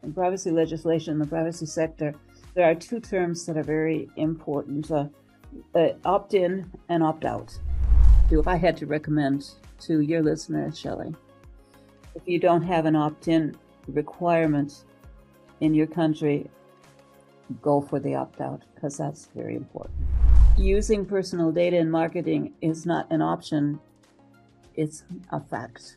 in privacy legislation, in the privacy sector, there are two terms that are very important, opt-in and opt-out. If I had to recommend to your listeners, Shelley, if you don't have an opt-in requirement in your country, go for the opt-out, because that's very important. Using personal data in marketing is not an option, it's a fact.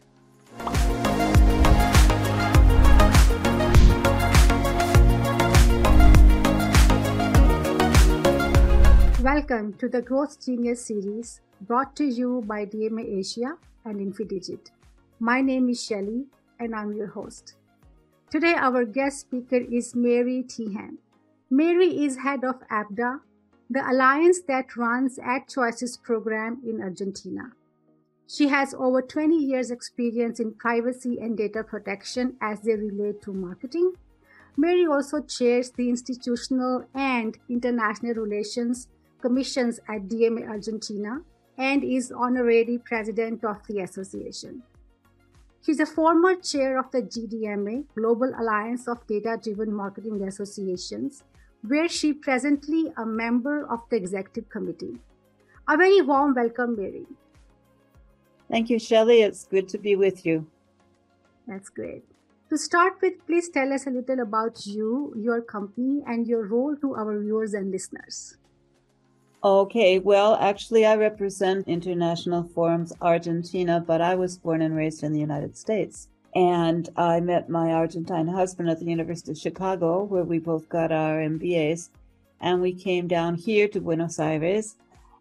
Welcome to the Growth Genius series brought to you by DMA Asia and Infidigit. My name is Shelley and I'm your host. Today our guest speaker is Mary Teehan. Mary is head of ABDA, the alliance that runs Ad Choices program in Argentina. She has over 20 years experience in privacy and data protection as they relate to marketing. Mary also chairs the institutional and international relations commissions at DMA Argentina and is honorary president of the association. She's a former chair of the GDMA, Global Alliance of Data-Driven Marketing Associations, where she presently a member of the executive committee. A very warm welcome, Mary. Thank you, Shelley. It's good to be with you. That's great. To start with, please tell us a little about you, your company, and your role to our viewers and listeners. Okay, well, actually, I represent International Forums Argentina, but I was born and raised in the United States. And I met my Argentine husband at the University of Chicago, where we both got our MBAs. And we came down here to Buenos Aires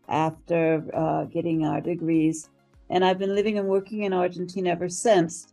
after getting our degrees. And I've been living and working in Argentina ever since.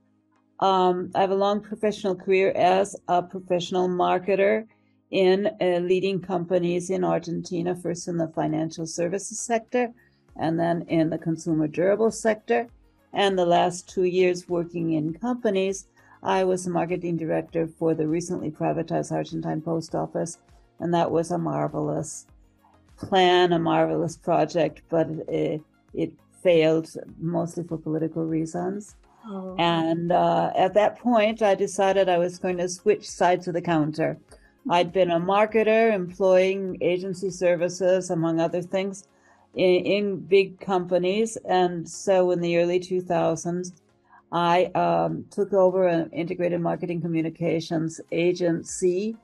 I have a long professional career as a professional marketer in leading companies in Argentina, first in the financial services sector, and then in the consumer durable sector. And the last 2 years working in companies, I was a marketing director for the recently privatized Argentine Post Office. And that was a marvelous plan, a marvelous project, but it failed mostly for political reasons. Oh. And at that point, I decided I was going to switch sides of the counter. I'd been a marketer employing agency services, among other things, in big companies. And so in the early 2000s, I took over an integrated marketing communications agency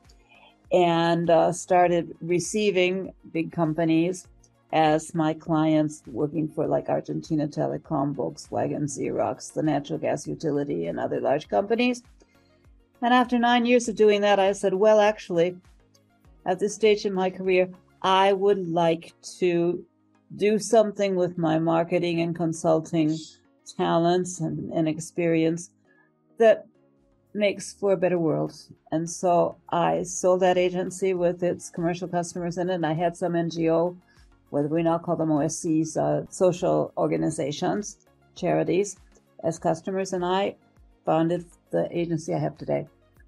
and started receiving big companies as my clients, working for like Argentina Telecom, Volkswagen, Xerox, the natural gas utility, and other large companies. And after 9 years of doing that, I said, well, actually, at this stage in my career, I would like to do something with my marketing and consulting talents and experience that makes for a better world. And so I sold that agency with its commercial customers in it. And I had some NGO, whether we now call them OSCs, social organizations, charities, as customers. And I founded the agency I have today,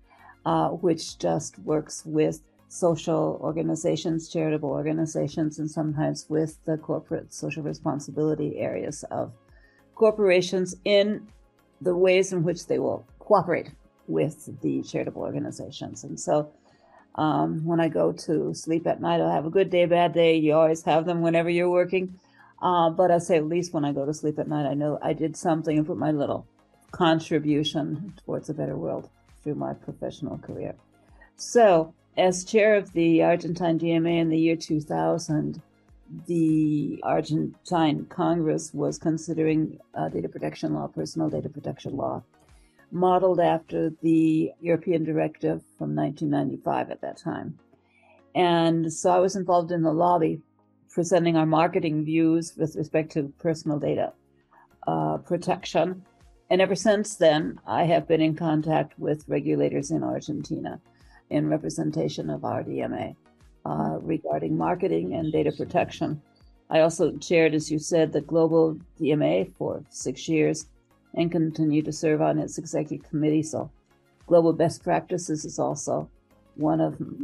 which just works with social organizations, charitable organizations, and sometimes with the corporate social responsibility areas of corporations in the ways in which they will cooperate with the charitable organizations. And so when I go to sleep at night, I'll have a good day, bad day. You always have them whenever you're working. But I say at least when I go to sleep at night, I know I did something and put my little contribution towards a better world through my professional career. So, as chair of the Argentine DMA in the year 2000, the Argentine Congress was considering data protection law, personal data protection law, modeled after the European directive from 1995 at that time. And so I was involved in the lobby, presenting our marketing views with respect to personal data protection. And ever since then, I have been in contact with regulators in Argentina in representation of our DMA regarding marketing and data protection. I also chaired, as you said, the Global DMA for 6 years and continue to serve on its executive committee. So global best practices is also part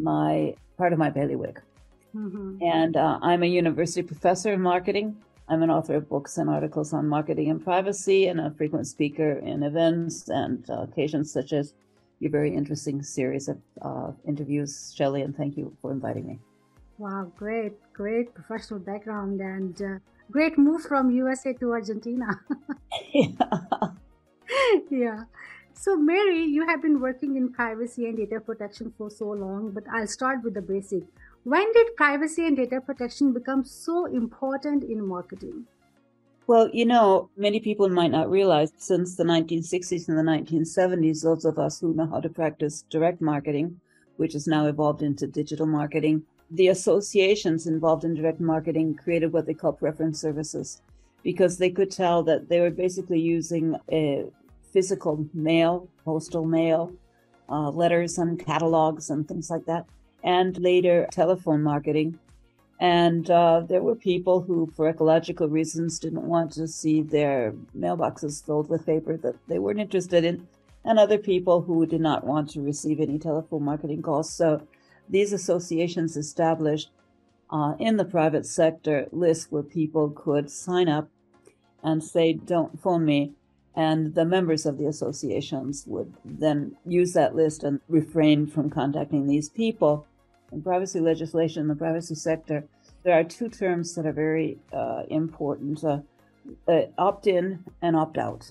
of my bailiwick. Mm-hmm. And I'm a university professor of marketing. I'm an author of books and articles on marketing and privacy, and a frequent speaker in events and occasions such as your very interesting series of interviews, Shelley, and thank you for inviting me. Wow, great professional background and great move from USA to Argentina. Yeah. Yeah. So, Mary, you have been working in privacy and data protection for so long, but I'll start with the basic. When did privacy and data protection become so important in marketing? Well, many people might not realize since the 1960s and the 1970s, those of us who know how to practice direct marketing, which has now evolved into digital marketing, the associations involved in direct marketing created what they call preference services because they could tell that they were basically using a physical mail, postal mail, letters and catalogs and things like that, and later telephone marketing. And there were people who, for ecological reasons, didn't want to see their mailboxes filled with paper that they weren't interested in, and other people who did not want to receive any telephone marketing calls. So these associations established in the private sector lists where people could sign up and say, "Don't phone me." And the members of the associations would then use that list and refrain from contacting these people. In privacy legislation in the privacy sector, there are two terms that are very important, opt-in and opt-out.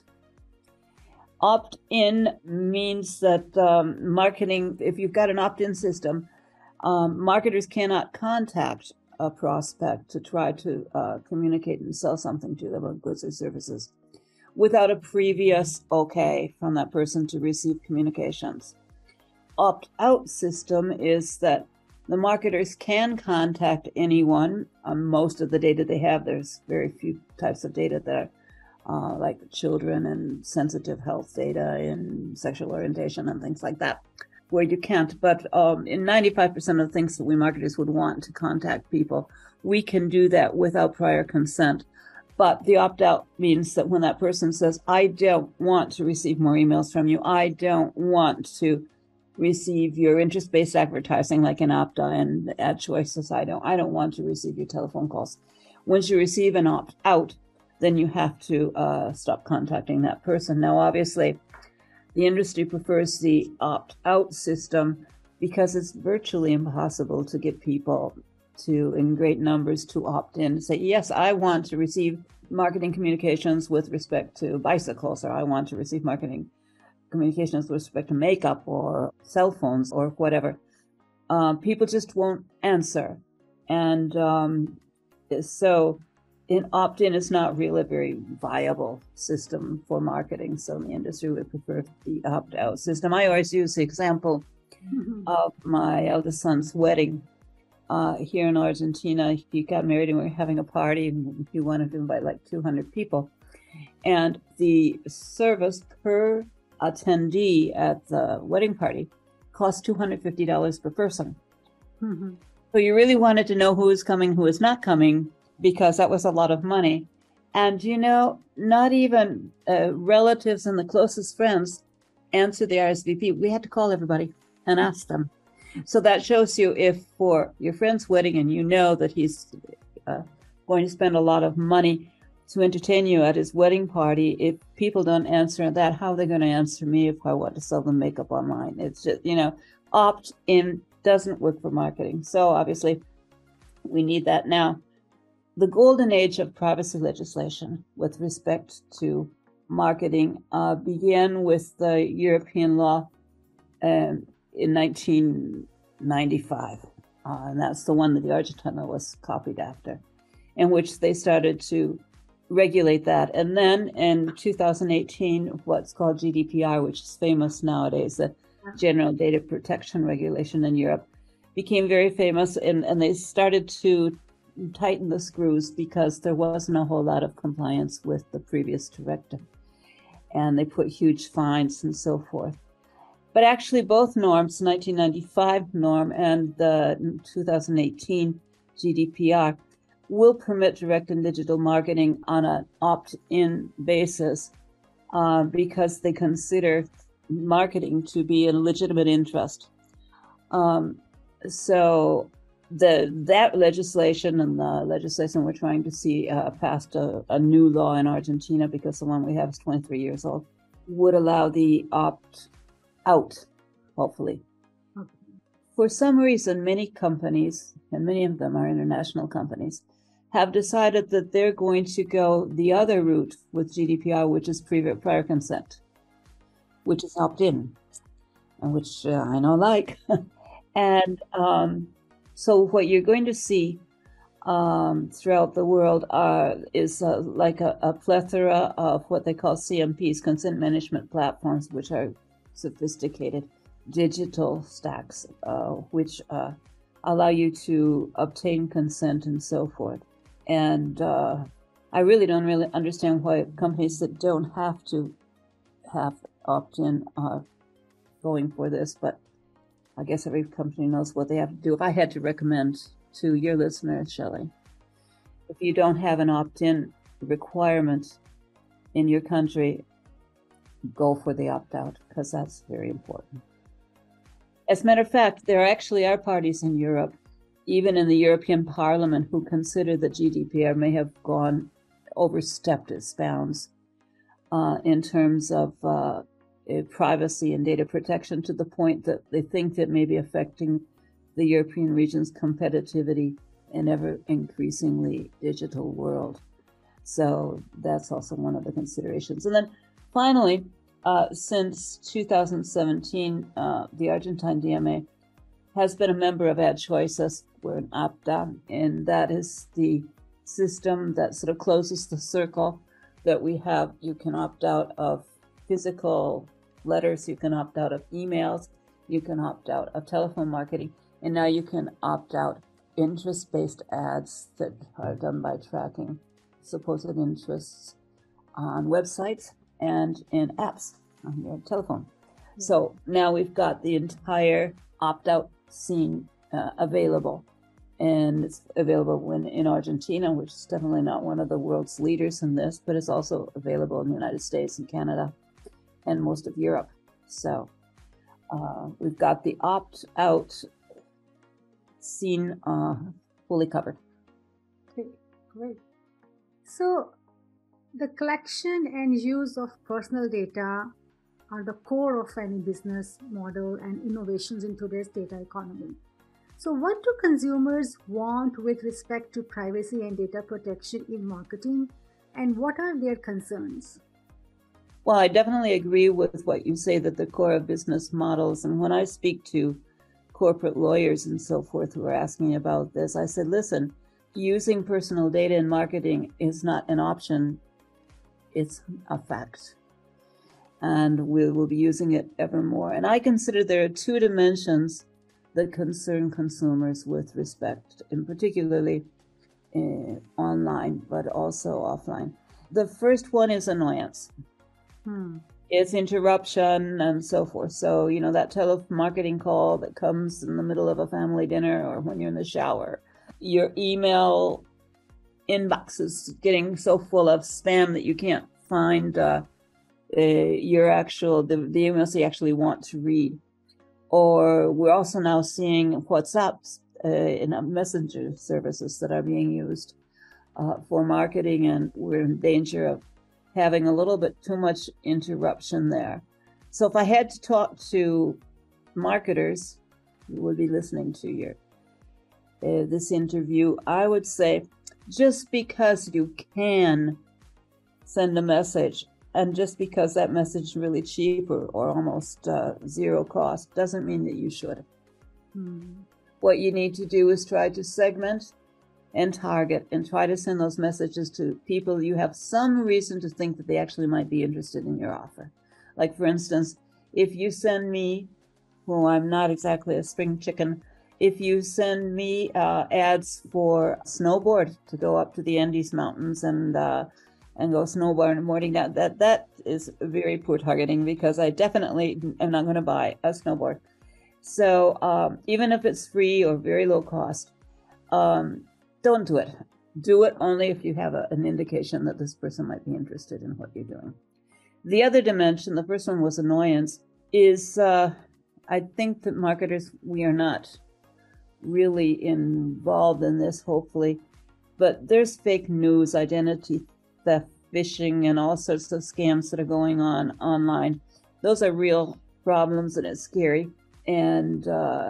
Opt-in means that marketing, if you've got an opt-in system, marketers cannot contact a prospect to try to communicate and sell something to them of goods or services without a previous okay from that person to receive communications. Opt-out system is that the marketers can contact anyone on most of the data they have. There's very few types of data that are like children and sensitive health data and sexual orientation and things like that, where you can't. But in 95% of the things that we marketers would want to contact people, we can do that without prior consent. But the opt-out means that when that person says, "I don't want to receive more emails from you, I don't want to receive your interest-based advertising like in Opta and Ad Choices, I don't want to receive your telephone calls." Once you receive an opt-out, then you have to stop contacting that person. Now, obviously, the industry prefers the opt-out system because it's virtually impossible to get people to, in great numbers, to opt in, say, "Yes, I want to receive marketing communications with respect to bicycles," or "I want to receive marketing communications with respect to makeup or cell phones or whatever." People just won't answer. And so an opt-in is not really a very viable system for marketing. So the industry would prefer the opt-out system. I always use the example of my eldest son's wedding here in Argentina. He got married and we were having a party and he wanted to invite like 200 people. And the service per attendee at the wedding party cost $250 per person. So you really wanted to know who was coming, who was not coming, because that was a lot of money. And not even relatives and the closest friends answered the RSVP. We had to call everybody and ask them. So that shows you, if for your friend's wedding and you know that he's going to spend a lot of money to entertain you at his wedding party, if people don't answer that, how are they going to answer me if I want to sell them makeup online? It's just, opt-in doesn't work for marketing. So obviously we need that now. The golden age of privacy legislation with respect to marketing began with the European law in 1995. And that's the one that the Argentina was copied after, in which they started to regulate that. And then in 2018, what's called GDPR, which is famous nowadays, the General Data Protection Regulation in Europe, became very famous. And they started to tighten the screws because there wasn't a whole lot of compliance with the previous directive. And they put huge fines and so forth. But actually both norms, the 1995 norm and the 2018 GDPR, will permit direct and digital marketing on an opt-in basis because they consider marketing to be a legitimate interest. So that legislation and the legislation we're trying to see passed a new law in Argentina, because the one we have is 23 years old, would allow the opt-out hopefully. Okay. For some reason, many companies, and many of them are international companies, have decided that they're going to go the other route with GDPR, which is prior consent, which is opt-in, and which I don't like. And so what you're going to see throughout the world is like a plethora of what they call CMPs, consent management platforms, which are sophisticated digital stacks, which allow you to obtain consent and so forth. And I really don't understand why companies that don't have to have opt-in are going for this, but I guess every company knows what they have to do. If I had to recommend to your listeners, Shelley, if you don't have an opt-in requirement in your country, go for the opt-out, because that's very important. As a matter of fact, there actually are parties in Europe, even in the European Parliament, who consider that GDPR may have overstepped its bounds in terms of privacy and data protection, to the point that they think that may be affecting the European region's competitivity in ever increasingly digital world. So that's also one of the considerations. And then finally, since 2017, the Argentine DMA has been a member of AdChoices. We're an APTA, and that is the system that sort of closes the circle that we have. You can opt out of physical letters, you can opt out of emails, you can opt out of telephone marketing, and now you can opt out interest-based ads that are done by tracking supposed interests on websites and in apps on your telephone. So now we've got the entire opt-out scene available, and it's available in Argentina, which is definitely not one of the world's leaders in this, but it's also available in the United States and Canada and most of Europe. So we've got the opt-out scene fully covered. Okay, great. So the collection and use of personal data are the core of any business model and innovations in today's data economy. So what do consumers want with respect to privacy and data protection in marketing, and what are their concerns? Well, I definitely agree with what you say, that the core of business models, and when I speak to corporate lawyers and so forth who are asking about this, I said, listen, using personal data in marketing is not an option, it's a fact. And we will be using it ever more. And I consider there are two dimensions that concern consumers with respect, in particularly online, but also offline. The first one is annoyance. It's interruption and so forth. So, that telemarketing call that comes in the middle of a family dinner or when you're in the shower. Your email inbox is getting so full of spam that you can't find the emails you actually want to read. Or we're also now seeing WhatsApps in messenger services that are being used for marketing, and we're in danger of having a little bit too much interruption there. So if I had to talk to marketers who would be listening to this interview, I would say, just because you can send a message, and just because that message is really cheap or almost zero cost, doesn't mean that you should. What you need to do is try to segment and target and try to send those messages to people you have some reason to think that they actually might be interested in your offer. Like, for instance, if you send me, who I'm not exactly a spring chicken, if you send me ads for snowboard to go up to the Andes Mountains and go snowboarding down, that is very poor targeting, because I definitely am not going to buy a snowboard. So even if it's free or very low cost, don't do it. Do it only if you have an indication that this person might be interested in what you're doing. The other dimension, the first one was annoyance, is I think that marketers, we are not really involved in this, hopefully, but there's fake news, identity theft, phishing, and all sorts of scams that are going on online. Those are real problems, and it's scary. And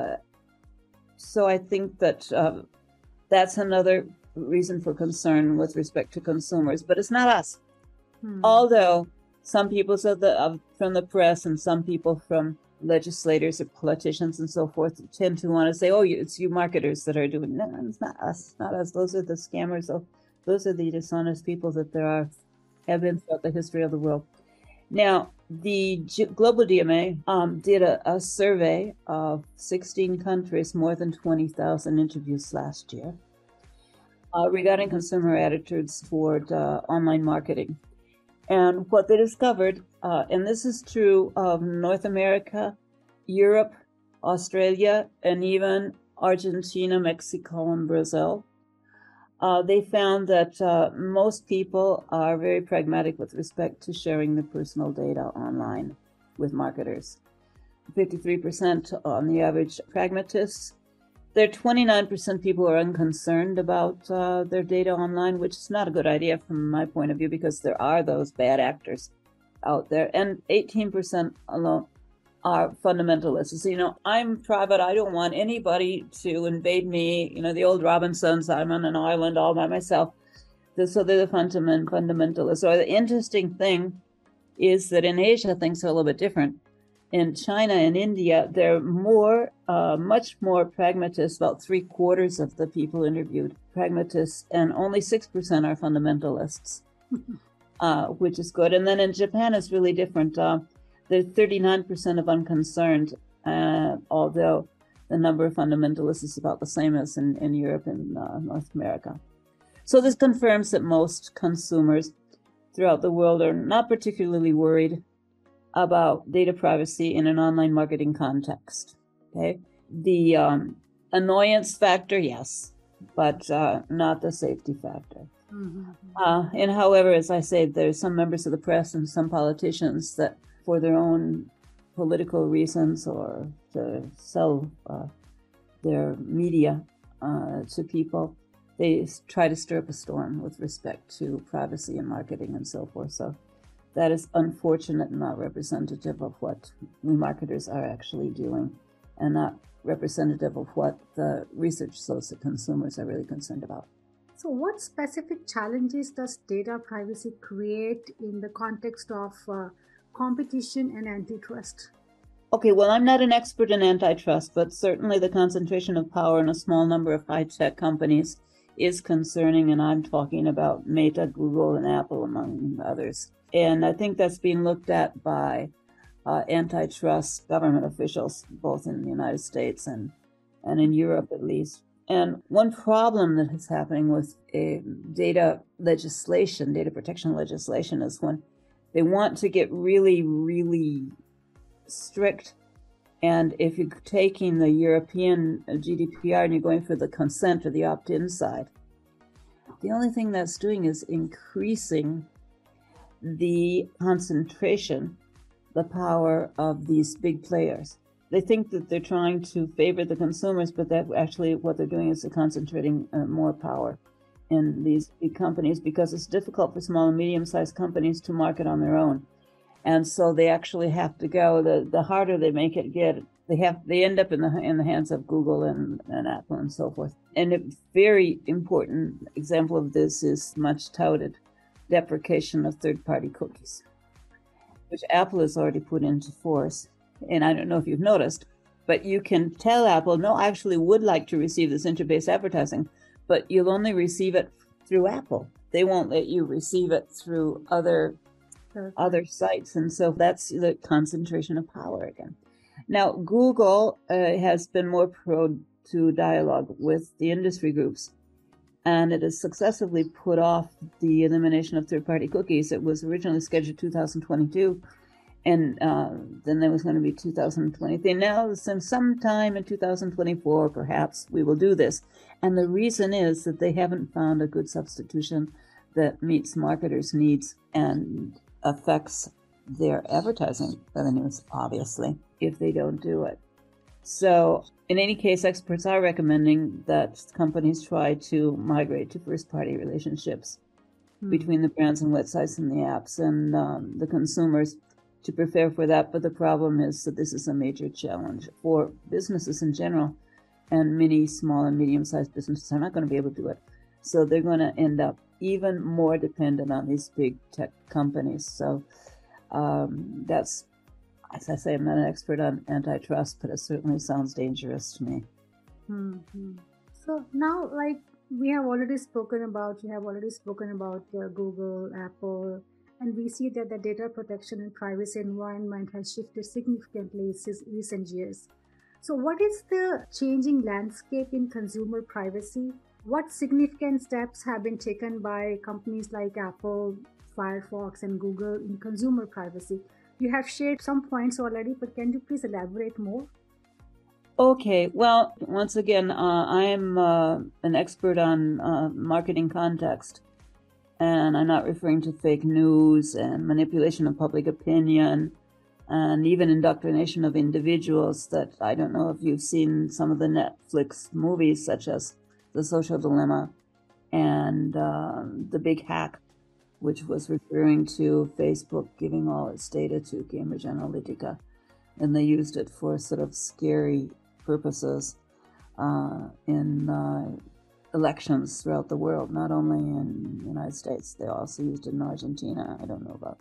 so I think that that's another reason for concern with respect to consumers, but it's not us. Although some people from the press and some people from legislators or politicians and so forth tend to want to say, oh, it's you marketers that are doing it. No, it's not us. It's not us. Those are the scammers. Those are the dishonest people that have been throughout the history of the world. Now, the Global DMA did a survey of 16 countries, more than 20,000 interviews last year, regarding consumer attitudes toward online marketing. And what they discovered, and this is true of North America, Europe, Australia, and even Argentina, Mexico, and Brazil, they found that most people are very pragmatic with respect to sharing their personal data online with marketers. 53% on the average pragmatists. There are 29% people who are unconcerned about their data online, which is not a good idea from my point of view because there are those bad actors out there. And 18% alone are fundamentalists. I'm private. I don't want anybody to invade me. The old Robinsons, I'm on an island all by myself. So they're the fundamentalists. So the interesting thing is that in Asia, things are a little bit different. In China and India, they're much more pragmatists. About 3/4 of the people interviewed pragmatists, and only 6% are fundamentalists, which is good. And then in Japan, it's really different. There's 39% of unconcerned, although the number of fundamentalists is about the same as in Europe and North America. So this confirms that most consumers throughout the world are not particularly worried about data privacy in an online marketing context. Okay, the annoyance factor, yes, but not the safety factor. And however, as I say, there's some members of the press and some politicians that, for their own political reasons or to sell their media to people, they try to stir up a storm with respect to privacy and marketing and so forth. So that is unfortunate and not representative of what we marketers are actually doing, and not representative of what the research shows that consumers are really concerned about. So what specific challenges does data privacy create in the context of competition and antitrust? Okay, well, I'm not an expert in antitrust, but certainly the concentration of power in a small number of high-tech companies is concerning, and I'm talking about Meta, Google, and Apple, among others. And I think that's being looked at by antitrust government officials, both in the United States and in Europe at least. And one problem that is happening with data protection legislation, is when they want to get really, really strict. And if you're taking the European GDPR and you're going for the consent or the opt-in side, the only thing that's doing is increasing the concentration, the power of these big players. They think that they're trying to favor the consumers, but that actually what they're doing is they're concentrating more power in these big companies, because it's difficult for small and medium-sized companies to market on their own. And so they actually have to go, the harder they make it get, they end up in the hands of Google and Apple and so forth. And a very important example of this is much touted deprecation of third-party cookies, which Apple has already put into force. And I don't know if you've noticed, but you can tell Apple, no, I actually would like to receive this interface advertising, but you'll only receive it through Apple. They won't let you receive it through other sites. And so that's the concentration of power again. Now, Google has been more prone to dialogue with the industry groups, and it has successfully put off the elimination of third-party cookies. It was originally scheduled 2022, and then there was going to be 2023. Now, sometime in 2024, perhaps, we will do this. And the reason is that they haven't found a good substitution that meets marketers' needs and affects their advertising revenues, obviously, if they don't do it. So in any case, experts are recommending that companies try to migrate to first-party relationships between the brands and websites and the apps and the consumers, to prepare for that. But the problem is that this is a major challenge for businesses in general, and many small and medium-sized businesses are not going to be able to do it. So they're going to end up even more dependent on these big tech companies. So that's, as I say, I'm not an expert on antitrust, but it certainly sounds dangerous to me. Mm-hmm. So now, like you have already spoken about Google, Apple, and we see that the data protection and privacy environment has shifted significantly since recent years. So, what is the changing landscape in consumer privacy? What significant steps have been taken by companies like Apple, Firefox, and Google in consumer privacy? You have shared some points already, but can you please elaborate more? Okay, well, once again, I am an expert on marketing context, and I'm not referring to fake news and manipulation of public opinion and even indoctrination of individuals. That I don't know if you've seen some of the Netflix movies, such as The Social Dilemma and The Big Hack, which was referring to Facebook giving all its data to Cambridge Analytica, and they used it for sort of scary purposes in elections throughout the world, not only in the United States. They also used it in Argentina. I don't know about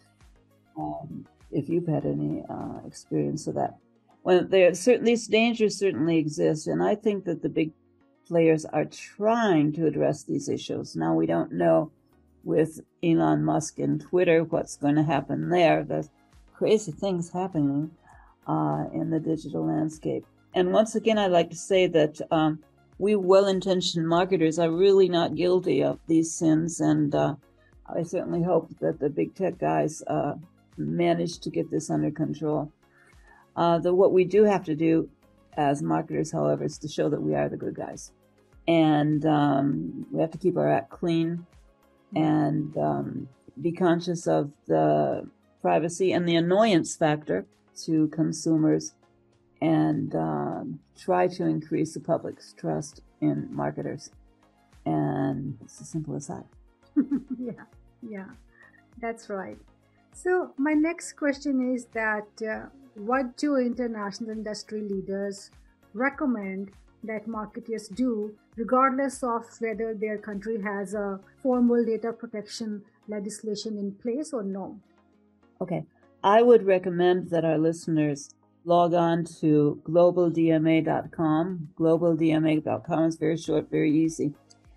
if you've had any experience of that. Well, these dangers certainly exist, and I think that the big players are trying to address these issues. Now, we don't know with Elon Musk and Twitter what's going to happen there. There's crazy things happening in the digital landscape. And once again, I'd like to say that we well-intentioned marketers are really not guilty of these sins, and I certainly hope that the big tech guys manage to get this under control. What we do have to do as marketers, however, is to show that we are the good guys. And we have to keep our act clean and be conscious of the privacy and the annoyance factor to consumers, and try to increase the public's trust in marketers. And it's as simple as that. Yeah, that's right. So my next question is that what do international industry leaders recommend that marketers do, regardless of whether their country has a formal data protection legislation in place or no? Okay, I would recommend that our listeners log on to globaldma.com. Globaldma.com is very short, very easy,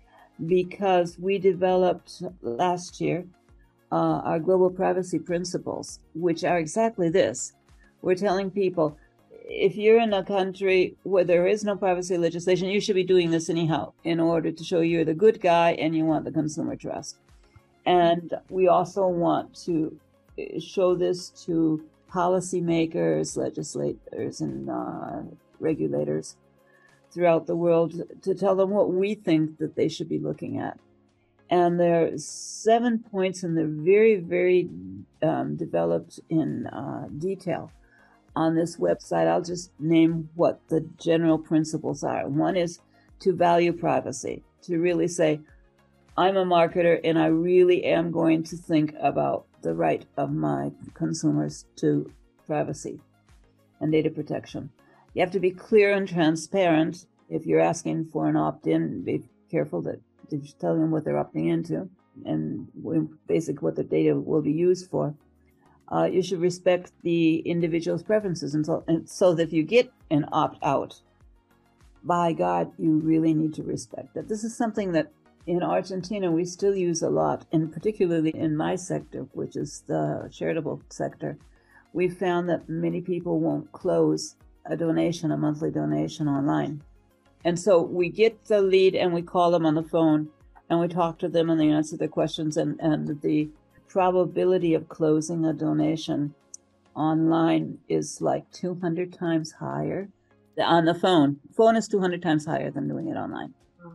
because we developed last year our global privacy principles, which are exactly this. We're telling people, if you're in a country where there is no privacy legislation, you should be doing this anyhow in order to show you're the good guy and you want the consumer trust. And we also want to show this to policymakers, legislators, and regulators throughout the world, to tell them what we think that they should be looking at. And there are 7 points, and they're very, very developed in detail on this website. I'll just name what the general principles are. One is to value privacy, to really say, I'm a marketer and I really am going to think about the right of my consumers to privacy and data protection. You have to be clear and transparent. If you're asking for an opt-in, be careful that you tell them what they're opting into and basically what the data will be used for. You should respect the individual's preferences, and so that if you get an opt-out, by God, you really need to respect that. This is something that in Argentina we still use a lot, and particularly in my sector, which is the charitable sector. We've found that many people won't close a monthly donation online. And so we get the lead and we call them on the phone and we talk to them and they answer their questions, and the probability of closing a donation online is like 200 times higher on the phone. Phone is 200 times higher than doing it online.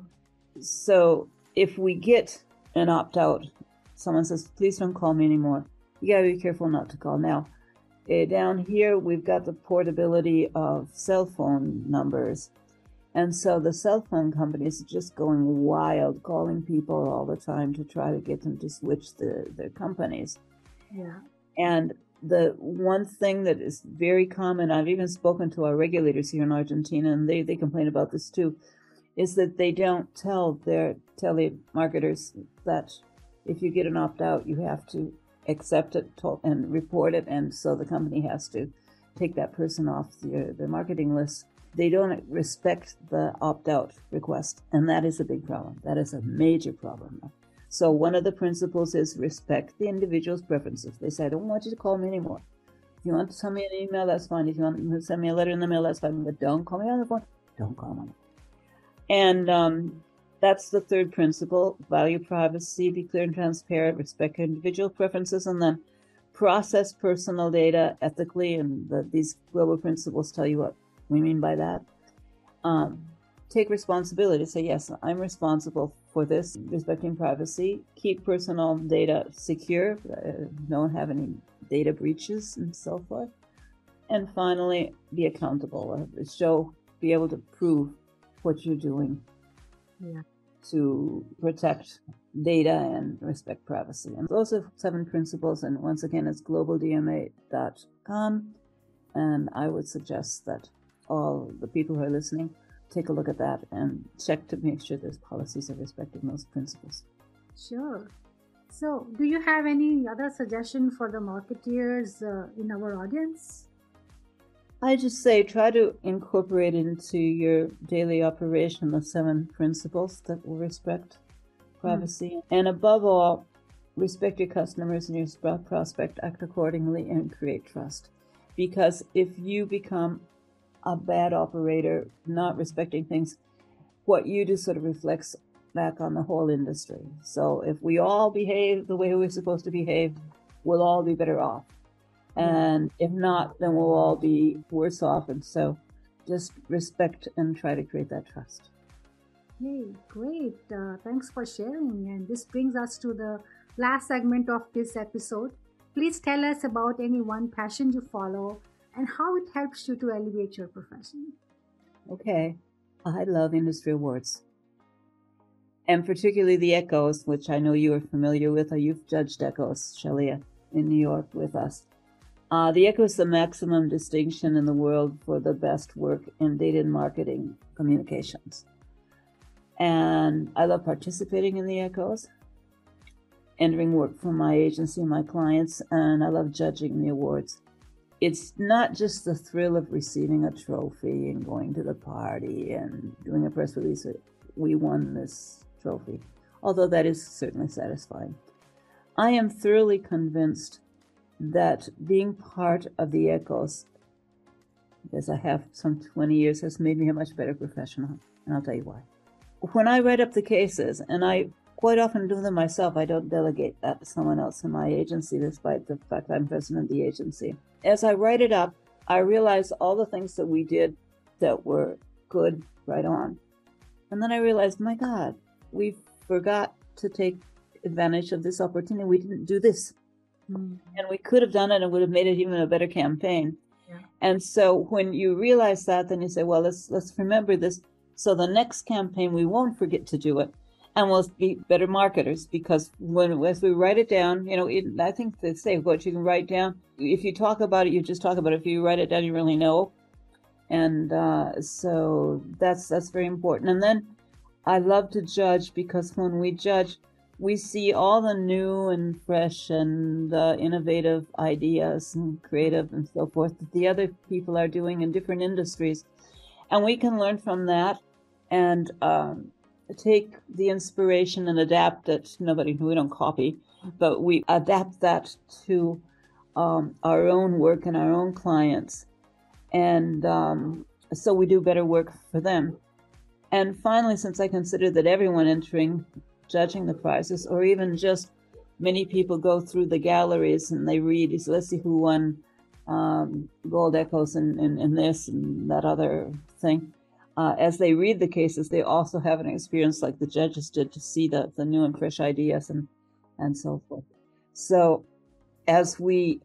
So if we get an opt-out, someone says, please don't call me anymore, you got to be careful not to call. Now, down here, we've got the portability of cell phone numbers. And so the cell phone companies are just going wild, calling people all the time to try to get them to switch their companies. Yeah. And The one thing that is very common, I've even spoken to our regulators here in Argentina, and they complain about this too, is that they don't tell their telemarketers that if you get an opt-out, you have to accept it and report it, and so the company has to take that person off their marketing list. They don't respect the opt-out request, and that is a big problem. That is a major problem. So one of the principles is respect the individual's preferences. They say, I don't want you to call me anymore. If you want to send me an email, that's fine. If you want to send me a letter in the mail, that's fine. But don't call me on the phone. Don't call me. And that's the third principle. Value privacy, be clear and transparent, respect individual preferences, and then process personal data ethically. And these global principles tell you what we mean by that. Take responsibility. Say, yes, I'm responsible for this, respecting privacy. Keep personal data secure. Don't have any data breaches and so forth. And finally, be accountable. Be able to prove what you're doing to protect data and respect privacy. And those are 7 principles. And once again, it's globaldma.com. And I would suggest that all the people who are listening take a look at that and check to make sure those policies are respecting those principles. Sure. So, do you have any other suggestion for the marketeers in our audience? I just say try to incorporate into your daily operation the 7 principles that will respect privacy. And above all, respect your customers and your prospect, act accordingly, and create trust. Because if you become a bad operator, not respecting things, what you do sort of reflects back on the whole industry. So if we all behave the way we're supposed to behave, we'll all be better off. And if not, then we'll all be worse off. And so just respect and try to create that trust. Hey, great. Thanks for sharing. And this brings us to the last segment of this episode. Please tell us about any one passion you follow and how it helps you to elevate your profession. Okay. I love industry awards. And particularly the Echos, which I know you are familiar with. You've judged Echos, Shelia, in New York with us. The Echo is the maximum distinction in the world for the best work in data and marketing communications. And I love participating in the Echos, entering work for my agency and my clients, and I love judging the awards. It's not just the thrill of receiving a trophy and going to the party and doing a press release that we won this trophy, although that is certainly satisfying. I am thoroughly convinced that being part of the Echos, because I have some 20 years, has made me a much better professional, and I'll tell you why. When I write up the cases, and I quite often do them myself, I don't delegate that to someone else in my agency, despite the fact I'm president of the agency. As I write it up, I realize all the things that we did that were good right on. And then I realized, my God, we forgot to take advantage of this opportunity. We didn't do this. And we could have done it and would have made it even a better campaign. Yeah. And so when you realize that, then you say, well, let's remember this. So the next campaign, we won't forget to do it. And we'll be better marketers, because as we write it down, I think they say what you can write down. If you talk about it, you just talk about it. If you write it down, you really know. And so that's very important. And then I love to judge, because when we judge, we see all the new and fresh and innovative ideas and creative and so forth that the other people are doing in different industries. And we can learn from that and take the inspiration and adapt it. We don't copy, but we adapt that to our own work and our own clients. And so we do better work for them. And finally, since I consider that everyone judging the prizes, or even just many people go through the galleries and they read, so let's see who won Gold Echos in this and that other thing. As they read the cases, they also have an experience like the judges did to see the new and fresh ideas and so forth. So as we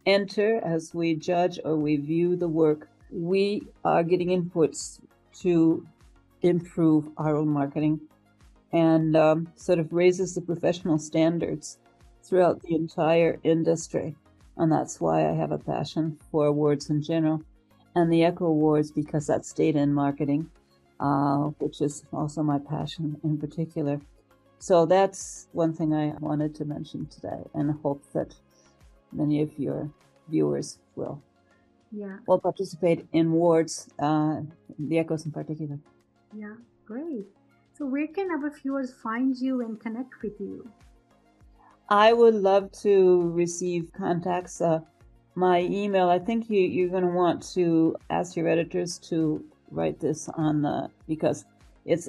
judge or we view the work, we are getting inputs to improve our own marketing, and sort of raises the professional standards throughout the entire industry. And that's why I have a passion for awards in general. And the Echo Awards, because that's data and marketing, which is also my passion in particular. So that's one thing I wanted to mention today, and hope that many of your viewers will participate in awards, the Echoes in particular. Yeah, great. So where can our viewers find you and connect with you? I would love to receive contacts. My email, I think you're going to want to ask your editors to write this on because it's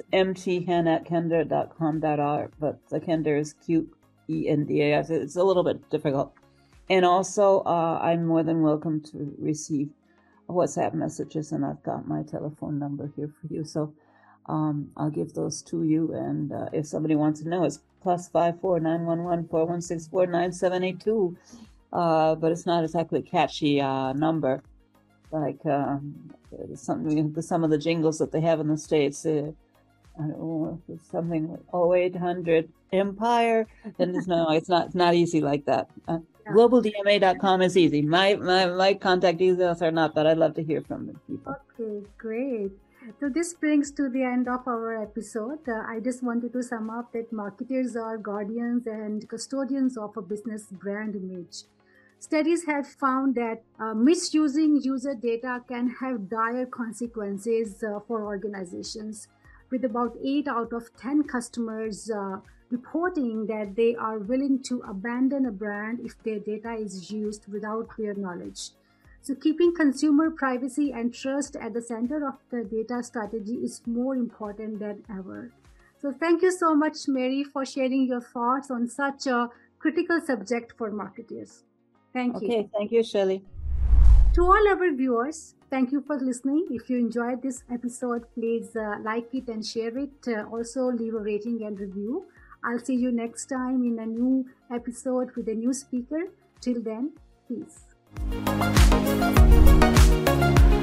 mthen@kender.com.r, but the Kender is Qenda. It's a little bit difficult. And also, I'm more than welcome to receive WhatsApp messages, and I've got my telephone number here for you. So I'll give those to you. And if somebody wants to know, it's +54 911 416 49782. But it's not exactly a catchy number, like some of the jingles that they have in the States. I don't know, if it's something like 0800 Empire. And it's not easy like that. GlobalDMA.com is easy. My contact details are not, but I'd love to hear from the people. Okay, great. So this brings to the end of our episode. I just wanted to sum up that marketers are guardians and custodians of a business brand image. Studies have found that misusing user data can have dire consequences for organizations, with about 8 out of 10 customers reporting that they are willing to abandon a brand if their data is used without their knowledge. So keeping consumer privacy and trust at the center of the data strategy is more important than ever. So thank you so much, Mary, for sharing your thoughts on such a critical subject for marketers. Thank you. Okay, thank you, Shelley. To all our viewers, thank you for listening. If you enjoyed this episode, please like it and share it. Also, leave a rating and review. I'll see you next time in a new episode with a new speaker. Till then, peace.